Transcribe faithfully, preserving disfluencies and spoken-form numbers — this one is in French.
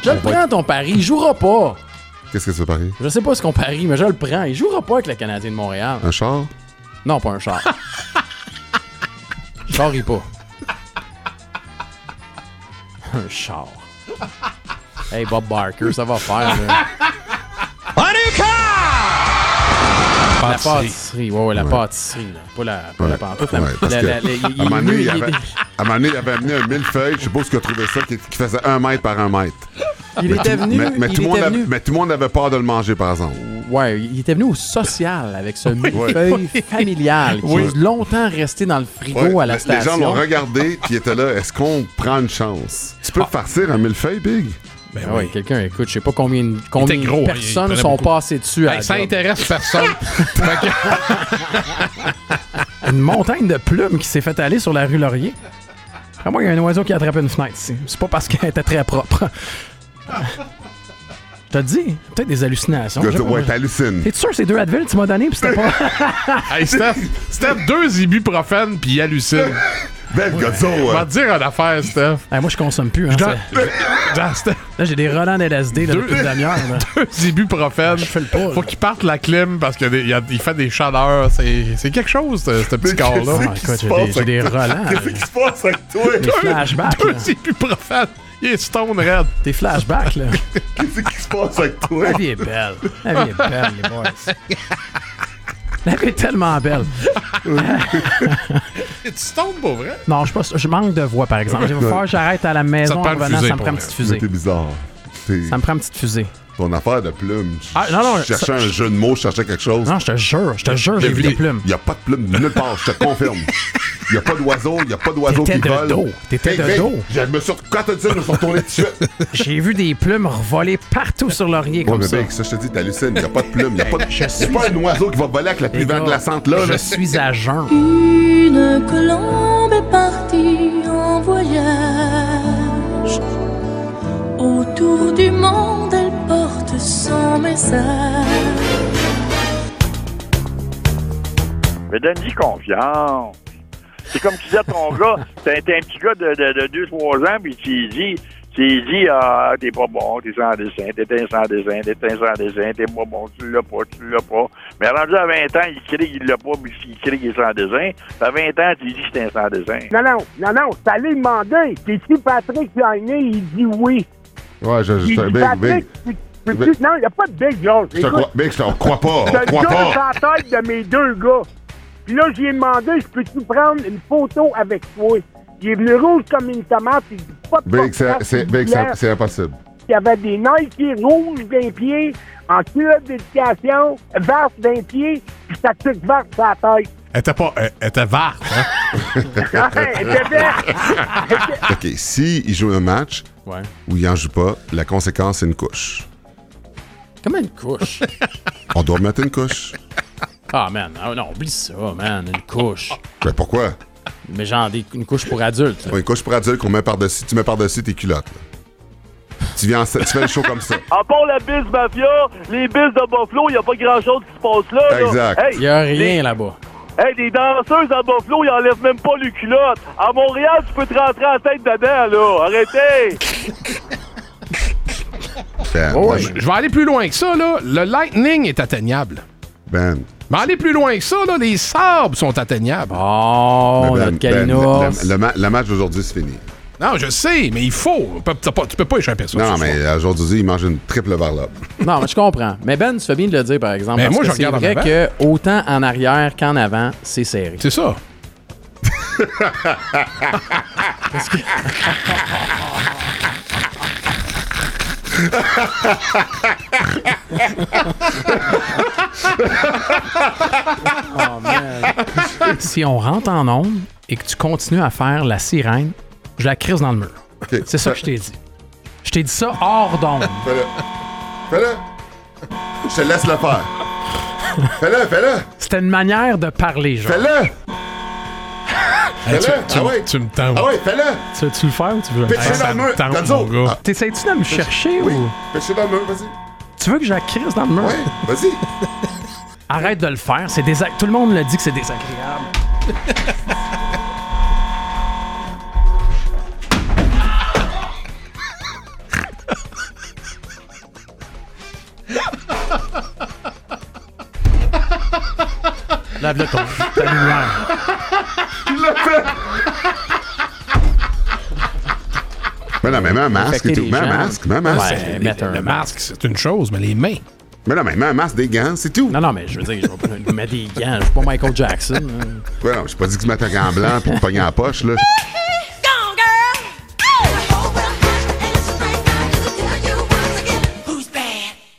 Je le prends, ton pari. Il jouera pas. Qu'est-ce que c'est pari? Je sais pas ce qu'on parie, mais je le prends. Il jouera pas avec le Canadien de Montréal. Un char? Non, pas un char. Char, il pas. Un char. Hey, Bob Barker, ça va faire, là. La pâtisserie, ouais, ouais, la ouais. pâtisserie, là. Pas la, pas ouais. la pantoufle. Ouais, parce la, que la, la, il, à un moment donné, il il, avait, à un moment donné, il avait amené un millefeuille, je sais pas où il a trouvé ça, qui, qui faisait un mètre par un mètre. il mais était tout, venu. Mais, mais, il tout était monde venu. avait, mais tout le monde avait peur de le manger, par exemple. Ouais, il était venu au social avec ce millefeuille familial qui Oui. est longtemps resté dans le frigo Ouais, à la les station. gens l'ont regardé, puis ils étaient là, est-ce qu'on prend une chance? Tu peux Ah. farcir un millefeuille, Big? Ben oui, ouais, quelqu'un, écoute, je sais pas combien, combien était gros, de personnes il sont beaucoup. passées dessus. À Hey, la ça job. intéresse personne. Fait que- Une montagne de plumes qui s'est fait aller sur la rue Laurier. Après moi, il y a un oiseau qui a attrapé une fenêtre ici. C'est pas parce qu'elle était très propre. Je te dis, peut-être des hallucinations. Que- Je sais pas. ouais, t'hallucines. T'es sûr que c'est deux Advil que tu m'as donné puis c'était pas... Hey, Steph, Steph, deux ibuprofène puis il hallucine. Belle gazon, On va ouais. te dire une affaire, Steph. Hey, moi, je consomme plus. Hein, Dans- c'est- dans Steph, Là, j'ai des relents d'L S D là, Deux- depuis une demi-heure. là. deux ibuprofène. Je fais le pas. là. Faut qu'il parte la clim parce qu'il fait des chaleurs. C'est c'est quelque chose, ce, ce petit Mais corps-là. qu'est-ce Ah, qui écoute, se j'ai passe des, j'ai des avec toi? relents. Qu'est-ce qui se passe avec toi? Des flashbacks. là. Deux ibuprofène. Il est stone red. Des flashbacks, là. Qu'est-ce qui se passe avec toi? La vie est belle. La vie est belle, les boys. La vie est tellement belle. Tu stone pour vrai? Non, je, pas, je manque de voix, par exemple. Il va falloir que j'arrête à la maison Ça en te prend une revenant, fusée ça me pour prend une vrai. petite Mais fusée. t'es bizarre. T'es- Ça me prend une petite fusée. Ton affaire de plumes. Je Ah, non, non, je cherchais ça- un jeu de mots, je cherchais quelque chose. Non, je te jure, je te jure, j'ai vu des plumes. Il n'y a pas de plumes nulle part, je te confirme. Il n'y a pas d'oiseaux, il n'y a pas d'oiseaux qui T'étais de volent. dos, t'étais Hey, de hey, dos. Je me suis, quand t'as dit ça, je me suis retourné tout de suite. J'ai vu des plumes revoler partout sur Laurier Ouais, comme mais ça. Big, ça, je te dis, t'hallucines. Il n'y a pas de plumes. Il n'y a pas, de... Je y a suis- pas un oiseau qui va voler avec la pluie Les gars, glaçante là. Je là. suis à jeun. Une colombe est partie en voyage. Autour du monde, elle porte son message. Mais donne-lui confiance. C'est comme tu disais à ton gars, t'es t'es un petit gars de, de, de deux trois ans, puis tu lui dis, tu lui dis, ah, t'es pas bon, t'es sans dessin, t'es un sans dessin, t'es un sans dessin, t'es pas bon, tu l'as pas, tu l'as pas. Mais rendu à vingt ans, il crie qu'il l'a pas, puis il crie qu'il est sans dessin. À vingt ans, tu lui dis que c'est un sans dessin. Non, non, non, non, c'est allé demander. T'es-tu Patrick Gagné? Il dit oui. Ouais, je, je, Il je, dit Big, Patrick, Big. tu- tu- tu- non, il n'y a pas de Big, George. Je te crois, Big, je te crois pas. Je Je crois donne pas. la tête de mes deux gars. Puis là, j'ai demandé, je peux-tu prendre une photo avec toi? Il est venu rouge comme une tomate. Il dit pas de Big, c'est, portrait, c'est, s'il Big, vous c'est, plaît. c'est impossible. Il y avait des Nike rouges d'un pied, en culotte d'éducation, verte d'un pied, puis sa petite verte sur la tête. Elle était pas. Elle, elle était verte, hein? Ouais, elle était verte. OK, si il joue un match Ouais. où il en joue pas, la conséquence, c'est une couche. Comment une couche? On doit mettre une couche. Ah, man. Ah, non, oublie ça, man. Une couche. Ben pourquoi? Mais genre des- une couche pour adultes. là. Une couche pour adulte qu'on met par-dessus. Tu mets par-dessus tes culottes. là. Tu viens en, tu fais le show comme ça. À part la bise mafia, les bises de Buffalo, il n'y a pas grand-chose qui se passe là. là. Exact. Hey, Il y a rien les- là-bas. Hey, des danseuses à Buffalo, ils enlèvent même pas les culottes. À Montréal, tu peux te rentrer en tête dedans, là. Arrêtez! Ben, Oh, moi, ouais. je- Je vais aller plus loin que ça, là. Le Lightning est atteignable. Ben, Mais aller plus loin que ça, là, les sabres sont atteignables. Oh, ben, notre ben, Kalinos. le, le ma- le match d'aujourd'hui, c'est fini. Non, je sais, mais il faut. Tu peux, t'as pas, tu peux pas échapper à ça. Non, ce mais soir. aujourd'hui, il mange une triple varlope. Non, mais je comprends. Mais Ben, tu fais bien de le dire, par exemple. Mais parce moi, que je c'est regarde en vrai avant. que autant en arrière qu'en avant, c'est serré. C'est ça. Oh, man. Si on rentre en onde et que tu continues à faire la sirène, je la crise dans le mur. OK. C'est ça que je t'ai dit. Je t'ai dit ça hors d'onde. Fais-le. Fais-le. Je te laisse le faire. Fais-le, fais-le. C'était une manière de parler, genre. Fais-le. Hey, tu, Fais-le. tu- Ah ouais. tu me tentes. Ah ouais, fais-le. Tu veux-tu le faire ou tu veux le Pitch faire? dans ça le me mur. tente, Gonzo. mon gars. Ah, T'essayes-tu de me chercher oui. ou... Pitch dans le mur, vas-y. Tu veux que je la crise dans le mur? Ouais, vas-y. Arrête de le faire, c'est désa- tout le monde le dit que c'est désagréable. Lave-le ton, ta lumière. Il l'a fait! Mais non, mais mets un masque Infecter et tout. les Mets un gens. masque, mets un masque. Ouais, Le, mettre un le masque, c'est une chose, mais les mains. Mais non, mais mets un masque, des gants, c'est tout. Non, non, mais je veux dire, je vais pas je mets des gants. Je suis pas Michael Jackson. hein. Ouais, non, j'ai pas dit que tu mettes un gant blanc pour te pogner en poche, là.